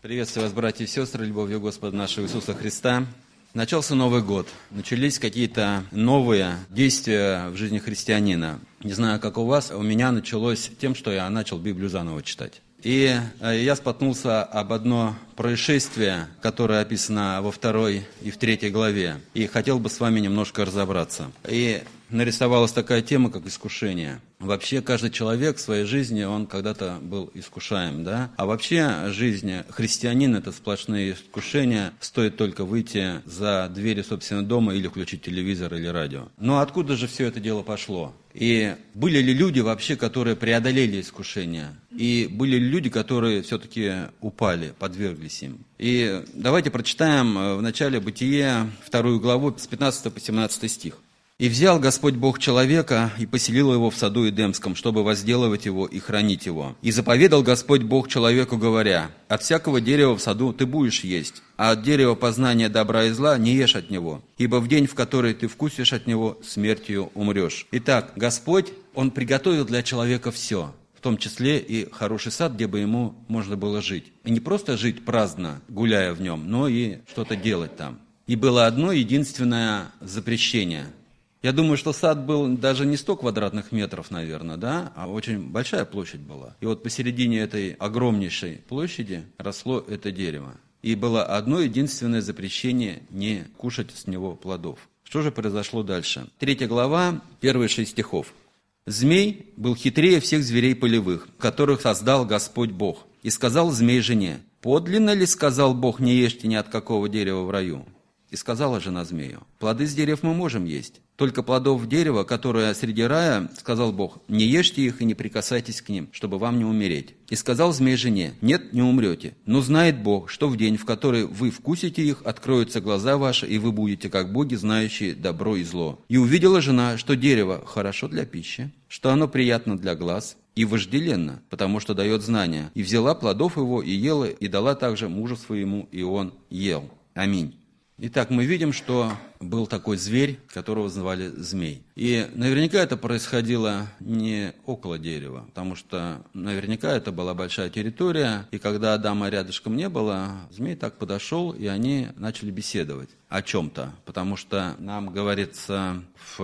Приветствую вас, братья и сестры, любовью Господа нашего Иисуса Христа. Начался Новый год. Начались какие-то новые действия в жизни христианина. Не знаю, как у вас, у меня началось тем, что я начал Библию заново читать. И я споткнулся об одно происшествие, которое описано во 2 и в 3 главе. И хотел бы с вами немножко разобраться. И нарисовалась такая тема, как искушение. Вообще, каждый человек в своей жизни, он когда-то был искушаем, да? А вообще, жизнь христианина – это сплошные искушения. Стоит только выйти за двери собственного дома или включить телевизор или радио. Но откуда же все это дело пошло? И были ли люди вообще, которые преодолели искушения? И были ли люди, которые все-таки упали, подверглись им? И давайте прочитаем в начале Бытие 2 главу с 15 по 17 стих. «И взял Господь Бог человека и поселил его в саду Эдемском, чтобы возделывать его и хранить его. И заповедал Господь Бог человеку, говоря: от всякого дерева в саду ты будешь есть, а от дерева познания добра и зла не ешь от него, ибо в день, в который ты вкусишь от него, смертью умрешь». Итак, Господь, Он приготовил для человека все, в том числе и хороший сад, где бы ему можно было жить. И не просто жить праздно, гуляя в нем, но и что-то делать там. И было одно единственное запрещение. Я думаю, что сад был даже не 100 квадратных метров, наверное, да, а очень большая площадь была. И вот посередине этой огромнейшей площади росло это дерево. И было одно единственное запрещение – не кушать с него плодов. Что же произошло дальше? 3 глава, первые 6 стихов. «Змей был хитрее всех зверей полевых, которых создал Господь Бог. И сказал змей жене: подлинно ли, сказал Бог, не ешьте ни от какого дерева в раю? И сказала жена змею: плоды с дерев мы можем есть, только плодов дерева, которое среди рая, сказал Бог, не ешьте их и не прикасайтесь к ним, чтобы вам не умереть. И сказал змей жене: нет, не умрете, но знает Бог, что в день, в который вы вкусите их, откроются глаза ваши, и вы будете как боги, знающие добро и зло. И увидела жена, что дерево хорошо для пищи, что оно приятно для глаз и вожделенно, потому что дает знания. И взяла плодов его и ела, и дала также мужу своему, и он ел». Аминь. Итак, мы видим, что был такой зверь, которого звали змей. И наверняка это происходило не около дерева, потому что наверняка это была большая территория, и когда Адама рядышком не было, змей так подошел, и они начали беседовать о чем-то, потому что нам говорится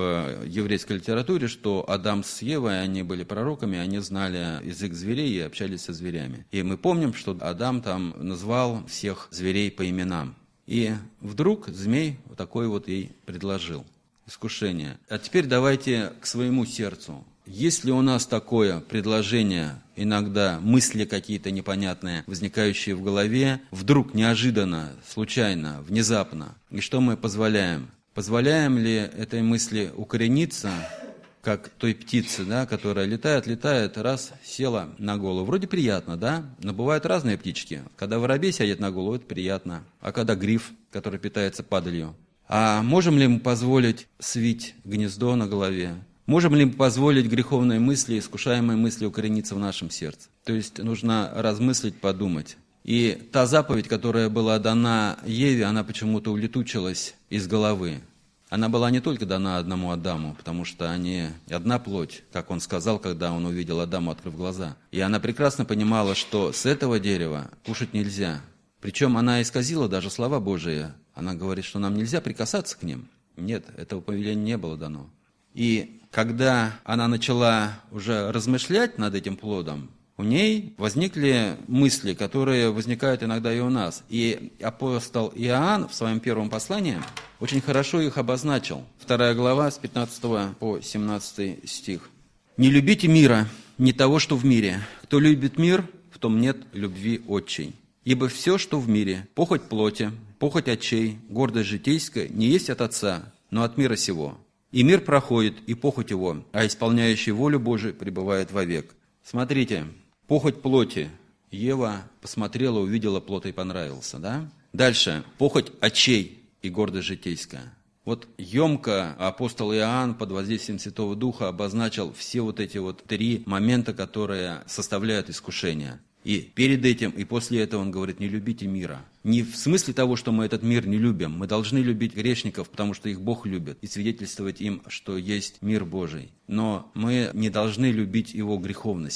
в еврейской литературе, что Адам с Евой, они были пророками, они знали язык зверей и общались со зверями. И мы помним, что Адам там назвал всех зверей по именам. И вдруг змей вот такой вот ей предложил искушение. А теперь давайте к своему сердцу. Есть ли у нас такое предложение, иногда мысли какие-то непонятные, возникающие в голове, вдруг, неожиданно, случайно, внезапно? И что мы позволяем? Позволяем ли этой мысли укорениться, как той птице, да, которая летает, раз, села на голову. Вроде приятно, да, но бывают разные птички. Когда воробей сядет на голову, это приятно. А когда гриф, который питается падалью. А можем ли мы позволить свить гнездо на голове? Можем ли мы позволить греховные мысли, искушаемые мысли укорениться в нашем сердце? То есть нужно размыслить, подумать. И та заповедь, которая была дана Еве, она почему-то улетучилась из головы. Она была не только дана одному Адаму, потому что они одна плоть, как он сказал, когда он увидел Адаму, открыв глаза. И она прекрасно понимала, что с этого дерева кушать нельзя. Причем она исказила даже слова Божии. Она говорит, что нам нельзя прикасаться к ним. Нет, этого повеления не было дано. И когда она начала уже размышлять над этим плодом, у ней возникли мысли, которые возникают иногда и у нас. И апостол Иоанн в своем первом послании очень хорошо их обозначил. 2 глава с 15 по 17 стих. «Не любите мира, не того, что в мире. Кто любит мир, в том нет любви отчей. Ибо все, что в мире, похоть плоти, похоть очей, гордость житейская, не есть от Отца, но от мира сего. И мир проходит, и похоть его, а исполняющий волю Божию пребывает вовек». Смотрите, похоть плоти. Ева посмотрела, увидела плод и понравился, да? Дальше, похоть очей и гордость житейская. Вот емко апостол Иоанн под воздействием Святого Духа обозначил все вот эти вот 3 момента, которые составляют искушение. И перед этим, и после этого он говорит: не любите мира. Не в смысле того, что мы этот мир не любим. Мы должны любить грешников, потому что их Бог любит, и свидетельствовать им, что есть мир Божий. Но мы не должны любить его греховность.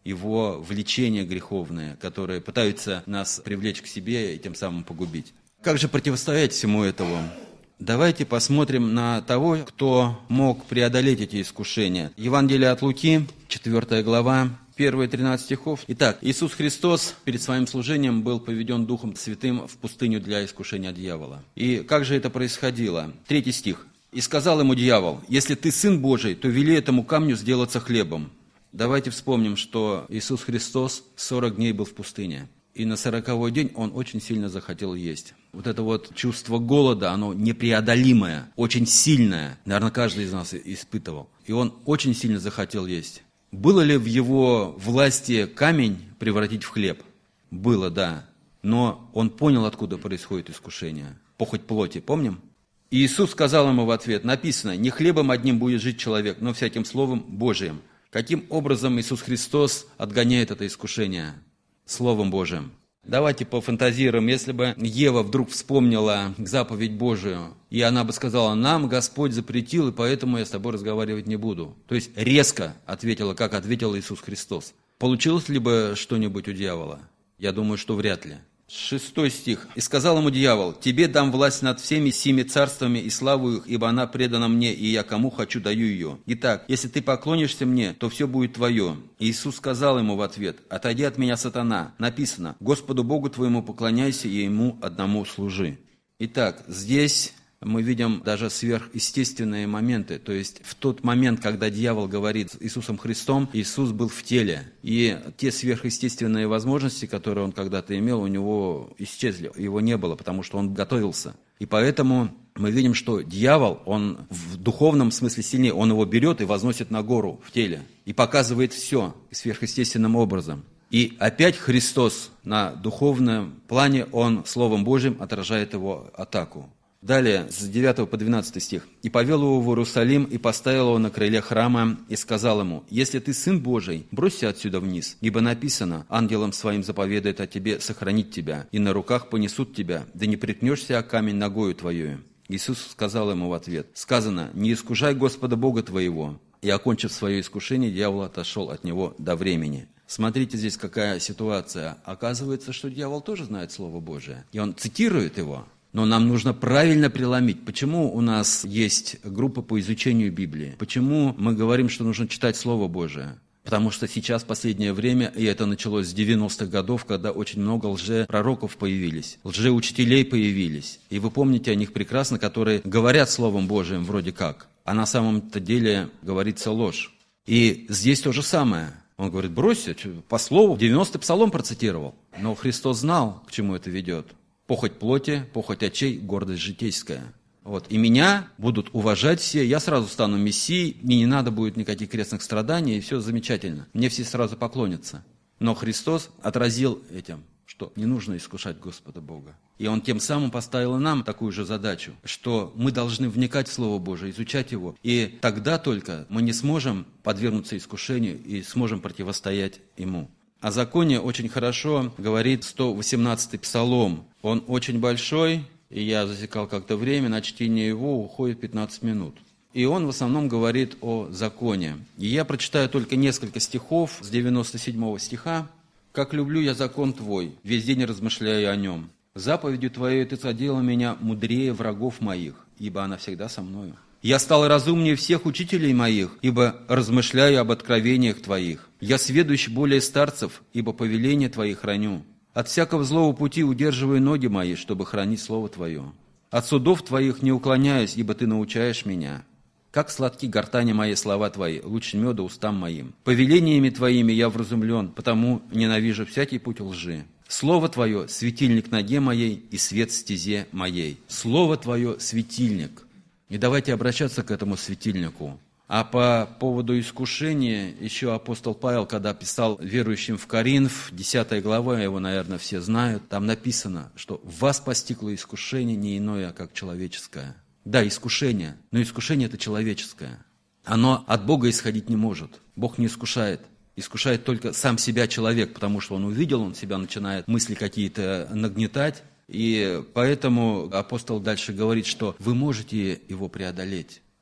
его влечения греховные, которые пытаются нас привлечь к себе и тем самым погубить. Как же противостоять всему этому? Давайте посмотрим на того, кто мог преодолеть эти искушения. Евангелие от Луки, 4 глава, 1-13 стихов. Итак, Иисус Христос перед своим служением был поведен Духом Святым в пустыню для искушения дьявола. И как же это происходило? 3 стих. «И сказал ему дьявол: если ты Сын Божий, то вели этому камню сделаться хлебом». Давайте вспомним, что Иисус Христос 40 дней был в пустыне. И на 40-й день Он очень сильно захотел есть. Вот это вот чувство голода, оно непреодолимое, очень сильное. Наверное, каждый из нас испытывал. И Он очень сильно захотел есть. Было ли в Его власти камень превратить в хлеб? Было, да. Но Он понял, откуда происходит искушение. Похоть плоти, помним? И Иисус сказал ему в ответ: написано: не хлебом одним будет жить человек, но всяким словом Божиим. Каким образом Иисус Христос отгоняет это искушение? Словом Божиим. Давайте пофантазируем, если бы Ева вдруг вспомнила заповедь Божию, и она бы сказала: нам Господь запретил, и поэтому я с тобой разговаривать не буду. То есть резко ответила, как ответил Иисус Христос. Получилось ли бы что-нибудь у дьявола? Я думаю, что вряд ли. 6 стих. «И сказал ему дьявол: тебе дам власть над всеми семи царствами и славу их, ибо она предана мне, и я кому хочу даю ее. Итак, если ты поклонишься мне, то все будет твое». И Иисус сказал ему в ответ: отойди от меня, сатана. Написано: Господу Богу твоему поклоняйся и Ему одному служи. Итак, здесь мы видим даже сверхъестественные моменты. То есть в тот момент, когда дьявол говорит с Иисусом Христом, Иисус был в теле. И те сверхъестественные возможности, которые он когда-то имел, у него исчезли. Его не было, потому что он готовился. И поэтому мы видим, что дьявол, он в духовном смысле сильнее. Он его берет и возносит на гору в теле. И показывает все сверхъестественным образом. И опять Христос на духовном плане, он Словом Божьим отражает его атаку. Далее, с 9 по 12 стих. «И повел его в Иерусалим, и поставил его на крыле храма, и сказал ему: если ты Сын Божий, бросься отсюда вниз, ибо написано: ангелом своим заповедает о тебе сохранить тебя, и на руках понесут тебя, да не приткнешься о камень ногою твоею». Иисус сказал ему в ответ: сказано: не искушай Господа Бога твоего. И, окончив свое искушение, дьявол отошел от него до времени. Смотрите, здесь какая ситуация. Оказывается, что дьявол тоже знает Слово Божие, и он цитирует его. Но нам нужно правильно преломить. Почему у нас есть группа по изучению Библии? Почему мы говорим, что нужно читать Слово Божие? Потому что сейчас, в последнее время, и это началось с 90-х годов, когда очень много лжепророков появились, лжеучителей появились. И вы помните о них прекрасно, которые говорят Словом Божиим вроде как, а на самом-то деле говорится ложь. И здесь то же самое. Он говорит: бросьте, по слову, 90-й псалом процитировал. Но Христос знал, к чему это ведет. Похоть плоти, похоть очей, гордость житейская. Вот. И меня будут уважать все, я сразу стану мессией, мне не надо будет никаких крестных страданий, и все замечательно. Мне все сразу поклонятся. Но Христос отразил этим, что не нужно искушать Господа Бога. И Он тем самым поставил и нам такую же задачу, что мы должны вникать в Слово Божие, изучать его. И тогда только мы не сможем подвергнуться искушению и сможем противостоять ему. О законе очень хорошо говорит 118-й псалом. Он очень большой, и я засекал как-то время, на чтение его уходит 15 минут. И он в основном говорит о законе. И я прочитаю только несколько стихов с 97 стиха. «Как люблю я закон Твой, весь день размышляю о нем. Заповедью Твоей Ты соделал меня мудрее врагов моих, ибо она всегда со мною. Я стал разумнее всех учителей моих, ибо размышляю об откровениях Твоих. Я сведущ более старцев, ибо повеления Твои храню. От всякого злого пути удерживаю ноги мои, чтобы хранить Слово Твое. От судов Твоих не уклоняюсь, ибо Ты научаешь меня. Как сладки гортани мои слова Твои, лучше меда устам моим. Повелениями Твоими я вразумлен, потому ненавижу всякий путь лжи. Слово Твое – светильник ноге моей и свет стезе моей». Слово Твое – светильник. И давайте обращаться к этому светильнику. А по поводу искушения, еще апостол Павел, когда писал верующим в Коринф, 10 глава, его, наверное, все знают, там написано, что «вас постигло искушение не иное, как человеческое». Да, искушение, но искушение это человеческое. Оно от Бога исходить не может. Бог не искушает. Искушает только сам себя человек, потому что он увидел, он себя начинает мысли какие-то нагнетать. И поэтому апостол дальше говорит, что вы можете его преодолеть.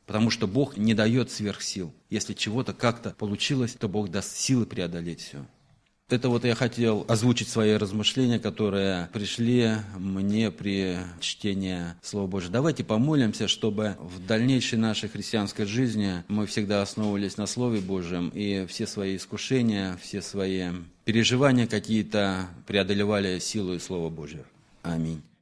Потому что Бог не дает сверхсил. Если чего-то как-то получилось, то Бог даст силы преодолеть все. Это вот я хотел озвучить свои размышления, которые пришли мне при чтении Слова Божьего. Давайте помолимся, чтобы в дальнейшей нашей христианской жизни мы всегда основывались на Слове Божьем и все свои искушения, все свои переживания какие-то преодолевали силой Слова Божьего. Аминь.